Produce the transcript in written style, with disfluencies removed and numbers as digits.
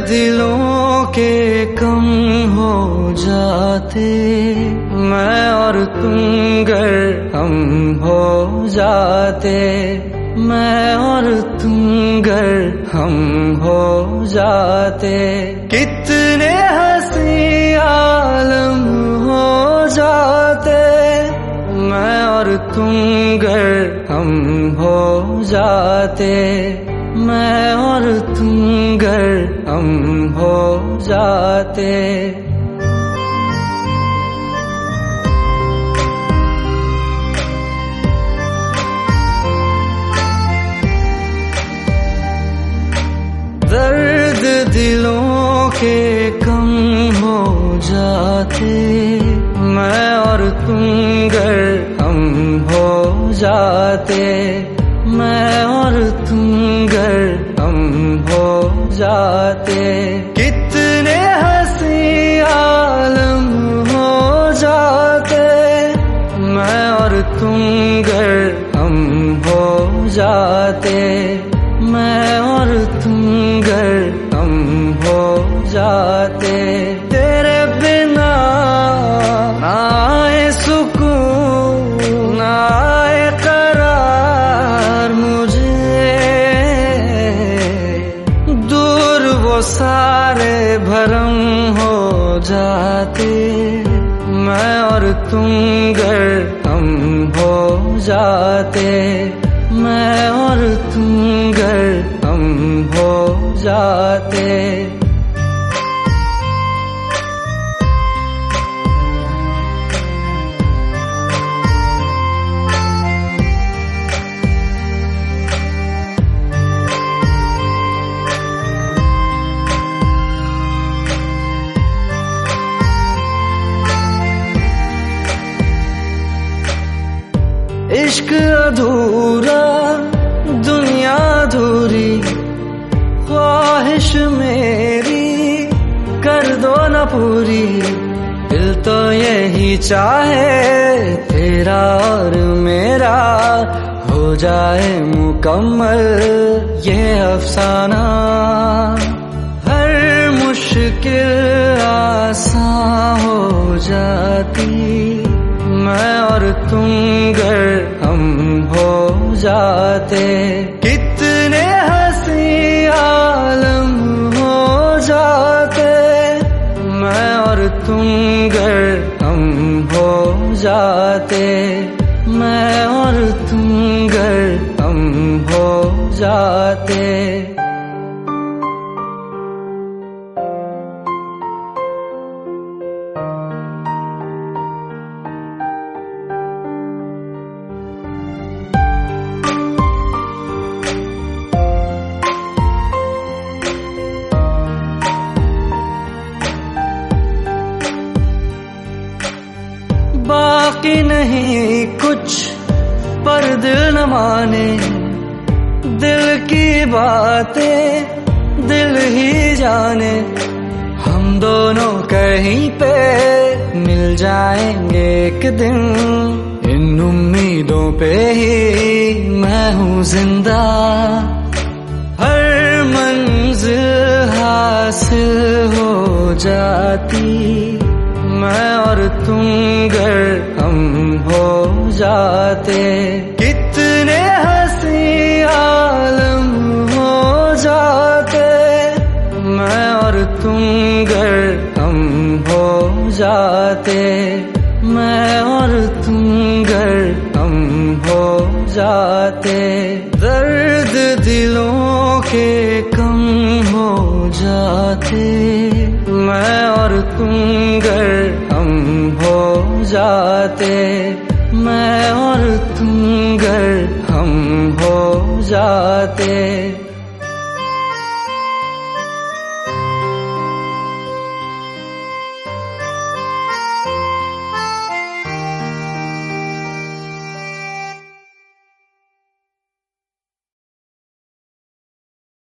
दिलों के कम हो जाते, मैं और तुम गर हम हो जाते, मैं और तुम गर हम हो जाते, कितने हंसी आलम हो जाते, मैं और तुम गर हम हो जाते, मैं और तुम गर हम हो जाते। दर्द दिलों के कम हो जाते, मैं और तुम गर हम हो जाते, मैं और तुम गर हम हो जाते, कितने हंसी आलम हो जाते, मैं और तुम गर हम हो जाते, मैं और तुम गर हम हो जाते। तेरे बिना ना आए सुकून ना आए करार मुझे, दूर वो सारे भरम हो जाते, मैं और तुम गर हम हो जाते, मैं और तुम गर हम हो जाते। इश्क अधूरा दुनिया अधूरी, ख्वाहिश मेरी कर दो न पूरी, दिल तो यही चाहे तेरा और मेरा हो जाए मुकम्मल ये अफसाना, हर मुश्किल आसान हो जाती, मैं और तुम गर हम हो जाते, कितने हंसी आलम हो जाते, मैं और तुम गर हम हो जाते, मैं और तुम गर हम हो जाते। बाकी नहीं कुछ पर दिल न माने, दिल की बातें दिल ही जाने, हम दोनों कहीं पे मिल जाएंगे एक दिन, इन उम्मीदों पे ही मैं हूँ जिंदा, हर मंजिल हासिल हो जाती, मैं और तुम गर हम हो जाते, कितने हंसी आलम हो जाते, मैं और तुम गर हम हो जाते, मैं और तुम गर हम हो जाते। दर्द दिलों के कम हो जाते, मैं और तुम गर हम हो जाते, मैं और तुम गर हम हो जाते।